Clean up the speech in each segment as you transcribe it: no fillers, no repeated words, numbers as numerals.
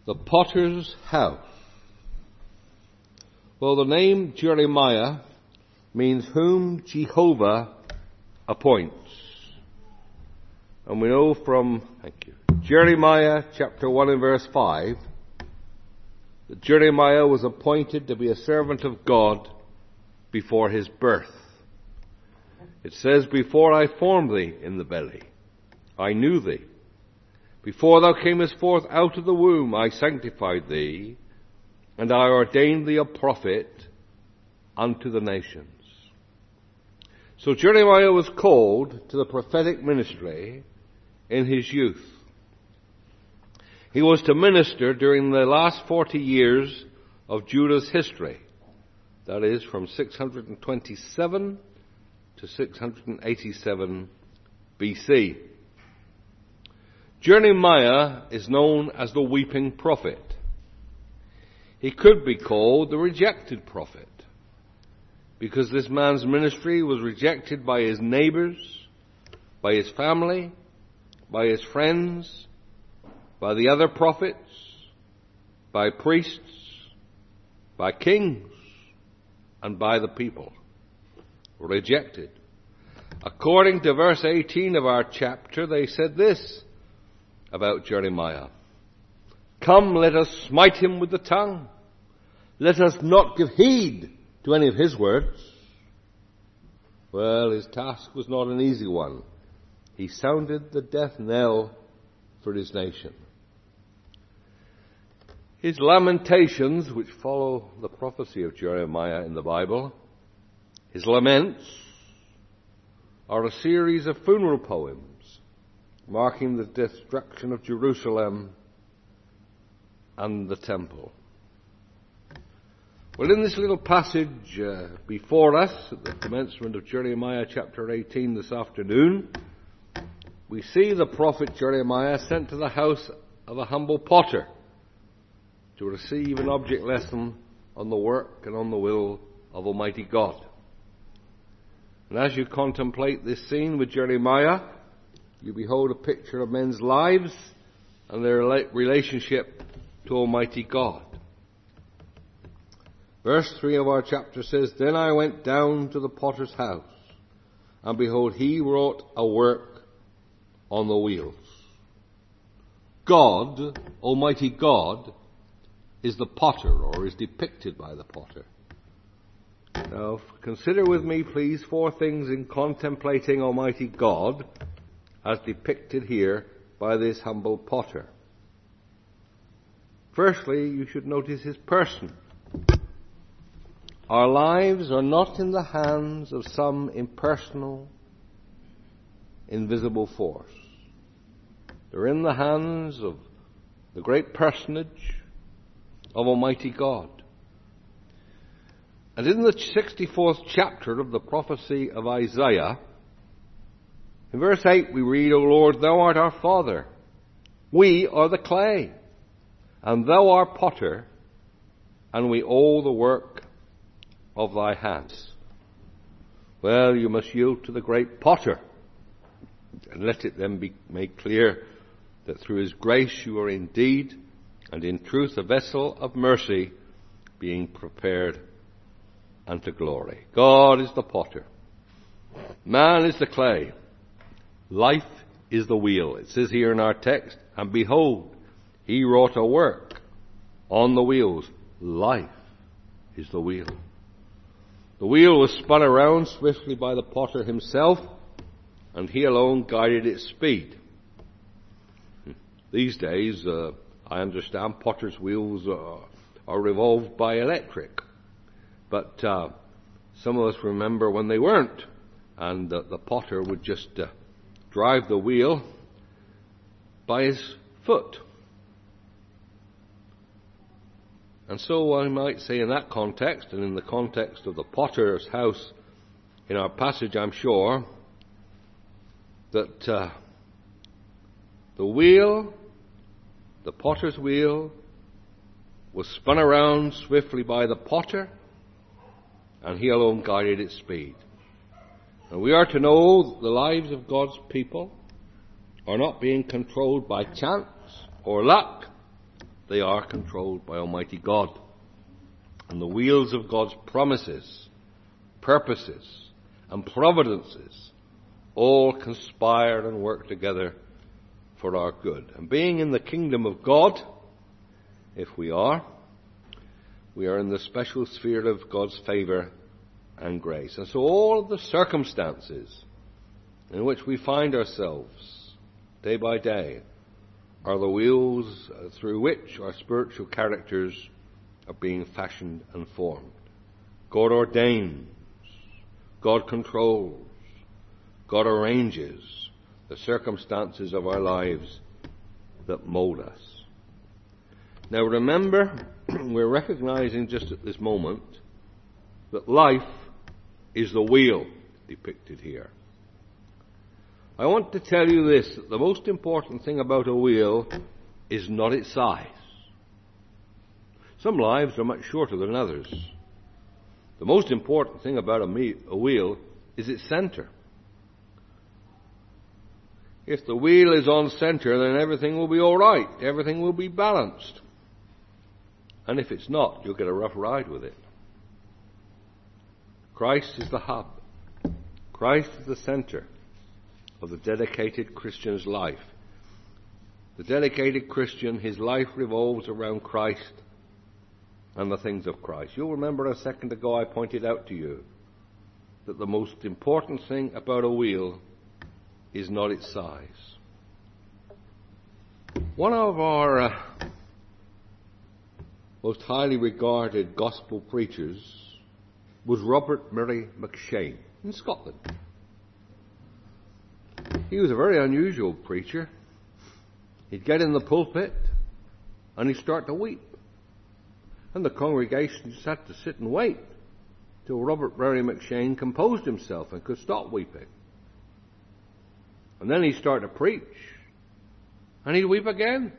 The potter's house. Well, the name Jeremiah means whom Jehovah appoints. And we know from Jeremiah chapter 1 and verse 5 that Jeremiah was appointed to be a servant of God before his birth. It says, before I formed thee in the belly, I knew thee. Before thou camest forth out of the womb, I sanctified thee, and I ordained thee a prophet unto the nations. So Jeremiah was called to the prophetic ministry in his youth. He was to minister during the last 40 years of Judah's history. That is, from 627 to 687 BC. Jeremiah is known as the weeping prophet. He could be called the rejected prophet, because this man's ministry was rejected by his neighbors, by his family, by his friends, by the other prophets, by priests, by kings, and by the people. Rejected. According to verse 18 of our chapter, they said this about Jeremiah: come, let us smite him with the tongue. Let us not give heed to any of his words. Well, his task was not an easy one. He sounded the death knell for his nation. His lamentations, which follow the prophecy of Jeremiah in the Bible, his laments, are a series of funeral poems marking the destruction of Jerusalem and the temple. Well, in this little passage before us, at the commencement of Jeremiah chapter 18 this afternoon, we see the prophet Jeremiah sent to the house of a humble potter to receive an object lesson on the work and on the will of Almighty God. And as you contemplate this scene with Jeremiah, you behold a picture of men's lives and their relationship to Almighty God. Verse 3 of our chapter says, then I went down to the potter's house, and behold, he wrought a work on the wheels. God, Almighty God, is the potter, or is depicted by the potter. Now, consider with me, please, 4 things in contemplating Almighty God as depicted here by this humble potter. Firstly, you should notice his person. Our lives are not in the hands of some impersonal, invisible force. They're in the hands of the great personage of Almighty God. And in the 64th chapter of the prophecy of Isaiah, in verse 8 we read, O Lord, thou art our Father. We are the clay, and thou art potter, and we all the work of thy hands. Well, you must yield to the great potter, and let it then be made clear that through his grace you are indeed and in truth a vessel of mercy, being prepared unto glory. God is the potter. Man is the clay. Life is the wheel. It says here in our text, and behold, he wrought a work on the wheels. Life is the wheel. The wheel was spun around swiftly by the potter himself, and he alone guided its speed. These days, I understand potter's wheels are revolved by electric. But some of us remember when they weren't, and the potter would just drive the wheel by his foot. And so I might say in that context, and in the context of the potter's house in our passage, I'm sure, that the wheel, the potter's wheel, was spun around swiftly by the potter, and he alone guided its speed. And we are to know the lives of God's people are not being controlled by chance or luck, they are controlled by Almighty God. And the wheels of God's promises, purposes, and providences all conspire and work together for our good. And being in the kingdom of God, if we are in the special sphere of God's favour and grace. And so all of the circumstances in which we find ourselves day by day are the wheels through which our spiritual characters are being fashioned and formed. God ordains, God controls, God arranges the circumstances of our lives that mold us. Now remember, we're recognizing just at this moment that life is the wheel depicted here. I want to tell you this, that the most important thing about a wheel is not its size. Some lives are much shorter than others. The most important thing about a wheel is its center. If the wheel is on center, then everything will be all right. Everything will be balanced. And if it's not, you'll get a rough ride with it. Christ is the hub. Christ is the center of the dedicated Christian's life. The dedicated Christian, his life revolves around Christ and the things of Christ. You'll remember a second ago I pointed out to you that the most important thing about a wheel is not its size. One of our most highly regarded gospel preachers was Robert Murray McCheyne in Scotland. He was a very unusual preacher. He'd get in the pulpit and he'd start to weep. And the congregation just had to sit and wait till Robert Murray McCheyne composed himself and could stop weeping. And then he'd start to preach and he'd weep again.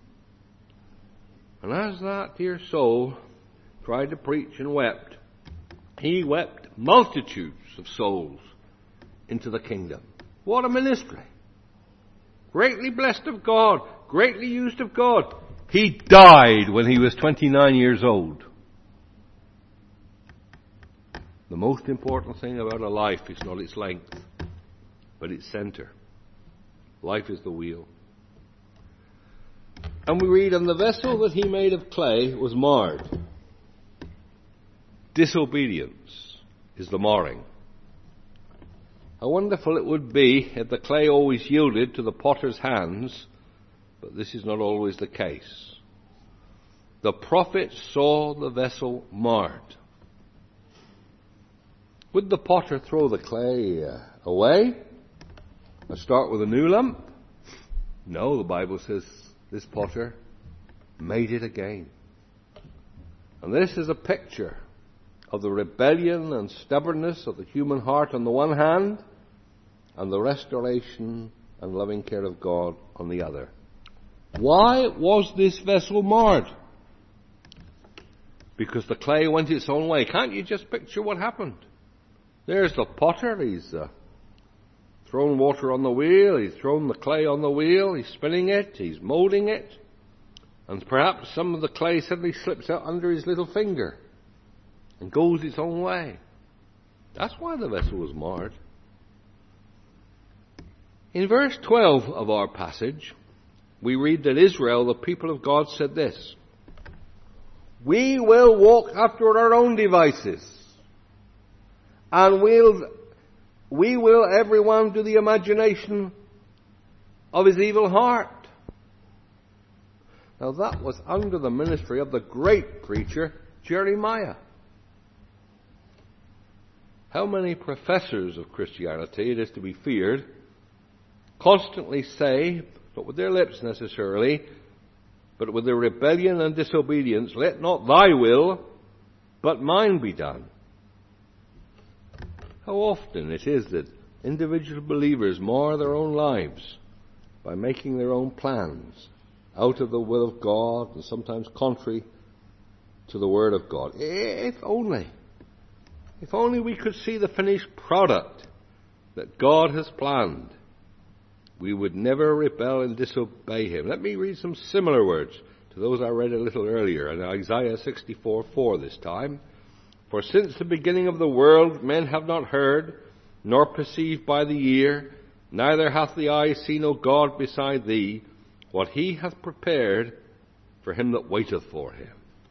And as that dear soul tried to preach and wept, he wept multitudes of souls into the kingdom. What a ministry. Greatly blessed of God, greatly used of God. He died when he was 29 years old. The most important thing about a life is not its length, but its center. Life is the wheel. And we read, and the vessel that he made of clay was marred. Disobedience is the marring. How wonderful it would be if the clay always yielded to the potter's hands, but this is not always the case. The prophet saw the vessel marred. Would the potter throw the clay away and start with a new lump? No, the Bible says this potter made it again. And this is a picture of the rebellion and stubbornness of the human heart on the one hand, and the restoration and loving care of God on the other. Why was this vessel marred? Because the clay went its own way. Can't you just picture what happened? There's the potter. He's thrown water on the wheel. He's thrown the clay on the wheel. He's spinning it. He's moulding it. And perhaps some of the clay suddenly slips out under his little finger and goes its own way. That's why the vessel was marred. In verse 12 of our passage, we read that Israel, the people of God, said this: we will walk after our own devices, and we will everyone do the imagination of his evil heart. Now that was under the ministry of the great preacher Jeremiah. How many professors of Christianity, it is to be feared, constantly say, not with their lips necessarily, but with their rebellion and disobedience, let not thy will, but mine be done. How often it is that individual believers mar their own lives by making their own plans out of the will of God and sometimes contrary to the Word of God. If only we could see the finished product that God has planned, we would never rebel and disobey Him. Let me read some similar words to those I read a little earlier, in Isaiah 64:4 this time. For since the beginning of the world men have not heard, nor perceived by the ear, neither hath the eye seen, O God, beside thee, what he hath prepared for him that waiteth for him.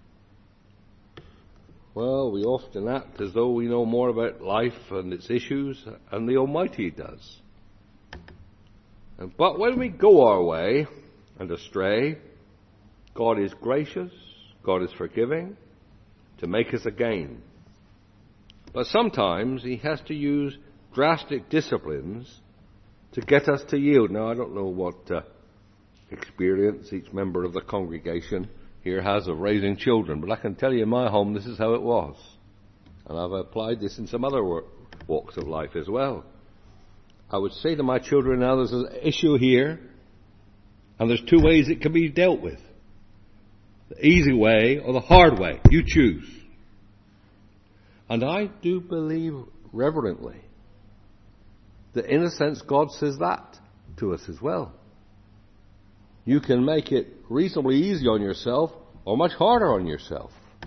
Well, we often act as though we know more about life and its issues than the Almighty does. But when we go our way and astray, God is gracious, God is forgiving, to make us again. But sometimes he has to use drastic disciplines to get us to yield. Now, I don't know what experience each member of the congregation here has of raising children, but I can tell you in my home this is how it was. And I've applied this in some other walks of life as well. I would say to my children, now there's an issue here, and there's two ways it can be dealt with. The easy way or the hard way. You choose. And I do believe reverently that in a sense God says that to us as well. You can make it reasonably easy on yourself or much harder on yourself.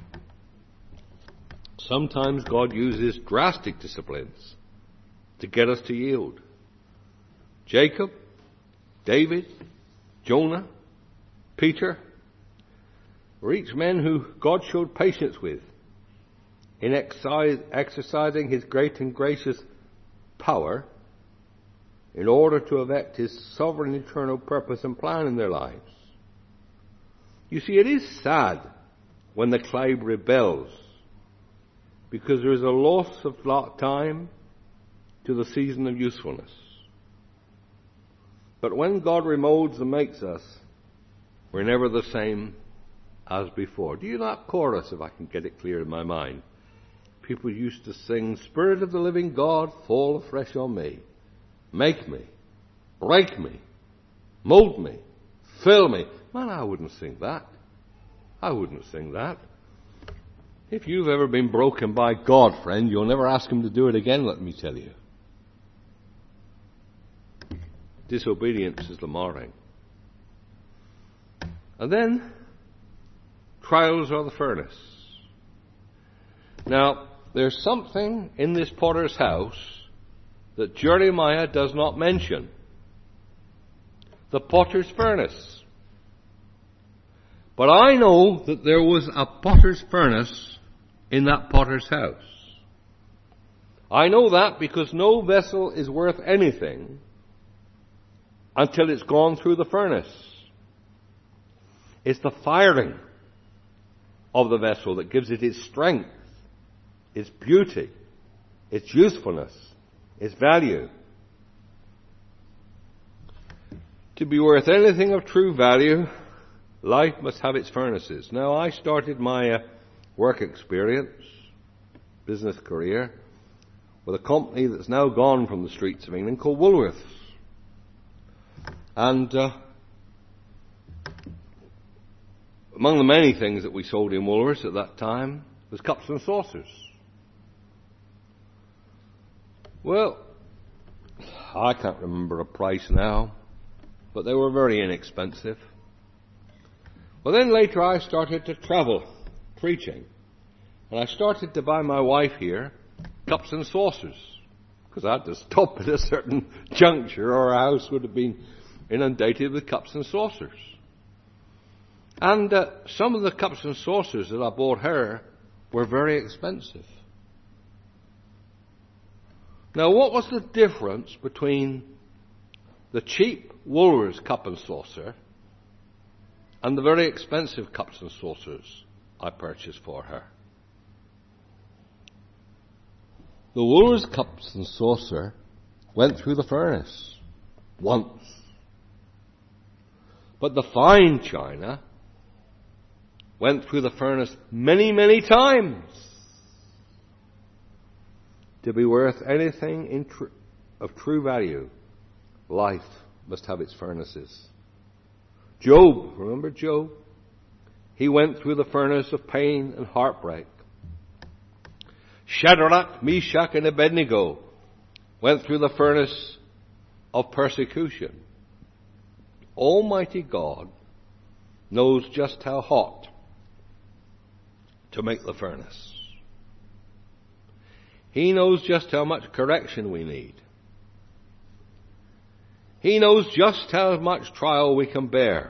Sometimes God uses drastic disciplines to get us to yield. Jacob, David, Jonah, Peter were each men who God showed patience with in exercising his great and gracious power in order to effect his sovereign eternal purpose and plan in their lives. You see, it is sad when the clay rebels, because there is a loss of time to the season of usefulness. But when God remolds and makes us, we're never the same as before. Do you know that chorus, if I can get it clear in my mind? People used to sing, Spirit of the living God, fall afresh on me. Make me, break me, mold me, fill me. Man, I wouldn't sing that. I wouldn't sing that. If you've ever been broken by God, friend, you'll never ask him to do it again, let me tell you. Disobedience is the marring. And then, trials are the furnace. Now, there's something in this potter's house that Jeremiah does not mention. The potter's furnace. But I know that there was a potter's furnace in that potter's house. I know that because no vessel is worth anything until it's gone through the furnace. It's the firing of the vessel that gives it its strength, its beauty, its usefulness, its value. To be worth anything of true value, life must have its furnaces. Now, I started my work experience, business career, with a company that's now gone from the streets of England called Woolworths. And among the many things that we sold in Woolworths at that time was cups and saucers. Well, I can't remember a price now, but they were very inexpensive. Well, then later I started to travel preaching, and I started to buy my wife here cups and saucers, because I had to stop at a certain juncture or our house would have been inundated with cups and saucers. And some of the cups and saucers that I bought her were very expensive. Now, what was the difference between the cheap Woolworths cup and saucer and the very expensive cups and saucers I purchased for her? The Woolworths cups and saucer went through the furnace once. But the fine china went through the furnace many, many times. To be worth anything of true value, life must have its furnaces. Job, remember Job? He went through the furnace of pain and heartbreak. Shadrach, Meshach, and Abednego went through the furnace of persecution. Almighty God knows just how hot to make the furnace. He knows just how much correction we need. He knows just how much trial we can bear.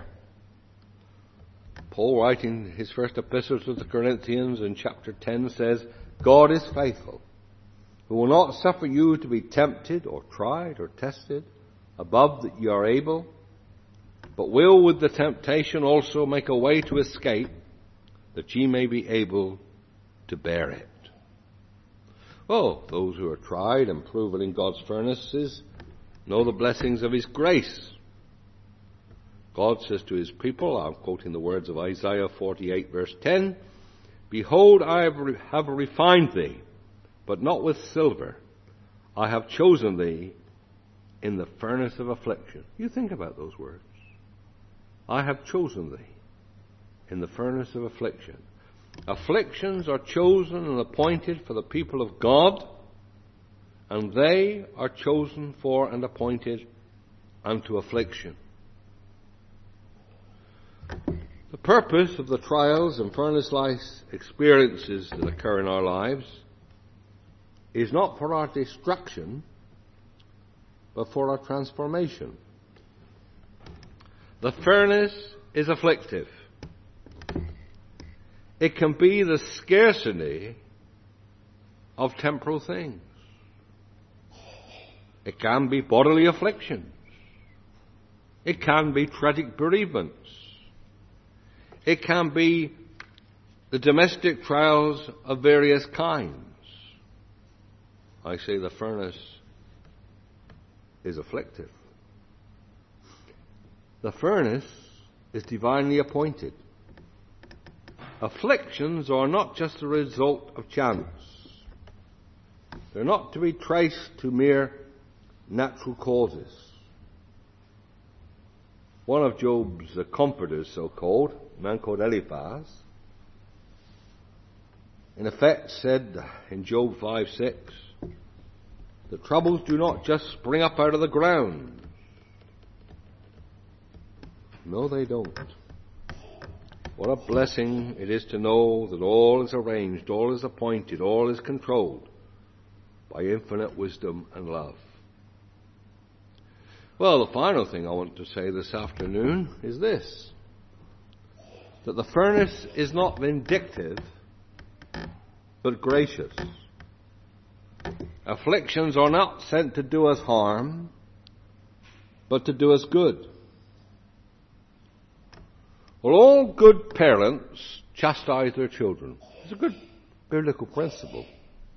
Paul, writing his first epistle to the Corinthians in chapter 10, says, God is faithful, who will not suffer you to be tempted or tried or tested above that you are able, but will with the temptation also make a way to escape, that ye may be able to bear it. Oh, those who are tried and proven in God's furnaces know the blessings of His grace. God says to His people, I'm quoting the words of Isaiah 48 verse 10, Behold, I have refined thee, but not with silver. I have chosen thee in the furnace of affliction. You think about those words. I have chosen thee in the furnace of affliction. Afflictions are chosen and appointed for the people of God, and they are chosen for and appointed unto affliction. The purpose of the trials and furnace-like experiences that occur in our lives is not for our destruction, but for our transformation. The furnace is afflictive. It can be the scarcity of temporal things. It can be bodily afflictions. It can be tragic bereavements. It can be the domestic trials of various kinds. I say the furnace is afflictive. The furnace is divinely appointed. Afflictions are not just a result of chance. They're not to be traced to mere natural causes. One of Job's comforters, so-called, a man called Eliphaz, in effect said in Job 5:6, the troubles do not just spring up out of the ground. No, they don't. What a blessing it is to know that all is arranged, all is appointed, all is controlled by infinite wisdom and love. Well, the final thing I want to say this afternoon is this, that the furnace is not vindictive, but gracious. Afflictions are not sent to do us harm, but to do us good. Well, all good parents chastise their children. It's a good biblical principle.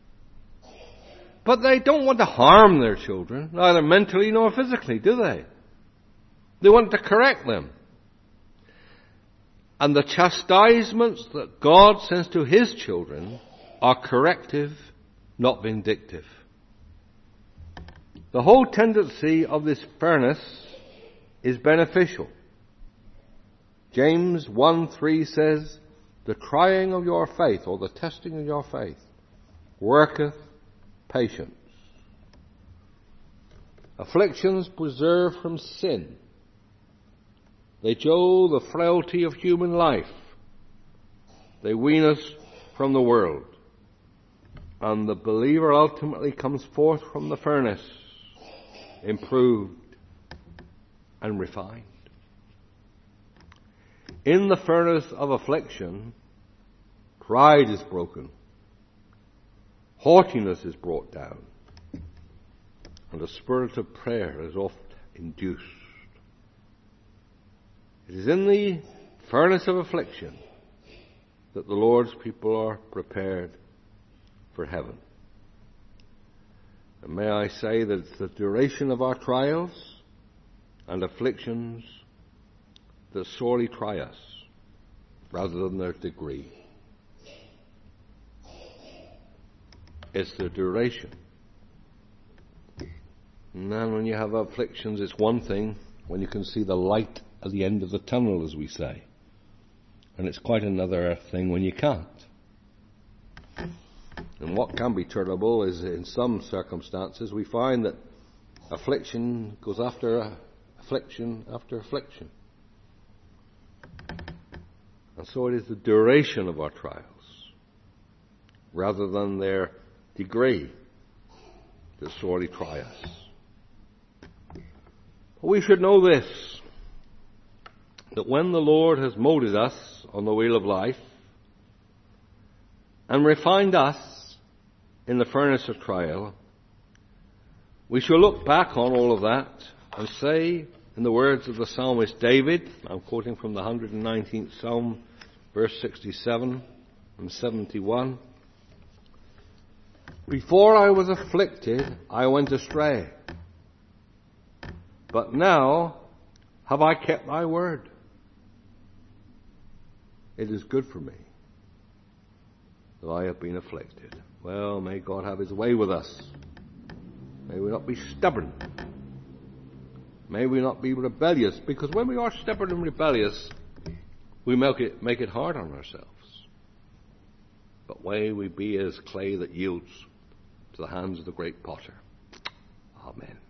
But they don't want to harm their children, neither mentally nor physically, do they? They want to correct them. And the chastisements that God sends to His children are corrective, not vindictive. The whole tendency of this furnace is beneficial. James 1:3 says, the trying of your faith, or the testing of your faith, worketh patience. Afflictions preserve from sin. They show the frailty of human life. They wean us from the world. And the believer ultimately comes forth from the furnace, improved and refined. In the furnace of affliction, pride is broken. Haughtiness is brought down. And a spirit of prayer is oft induced. It is in the furnace of affliction that the Lord's people are prepared for heaven. And may I say that it's the duration of our trials and afflictions that sorely try us, rather than their degree. It's the duration. And then when you have afflictions, it's one thing when you can see the light at the end of the tunnel, as we say. And it's quite another thing when you can't. And what can be terrible is, in some circumstances, we find that affliction goes after affliction after affliction. And so it is the duration of our trials, rather than their degree, that sorely try us. But we should know this, that when the Lord has molded us on the wheel of life and refined us in the furnace of trial, we shall look back on all of that and say, in the words of the psalmist David, I'm quoting from the 119th Psalm, verse 67 and 71, "Before I was afflicted, I went astray. But now have I kept thy word. It is good for me that I have been afflicted." Well, may God have his way with us. May we not be stubborn. May we not be rebellious, because when we are stubborn and rebellious, we make it hard on ourselves. But may we be as clay that yields to the hands of the great potter. Amen.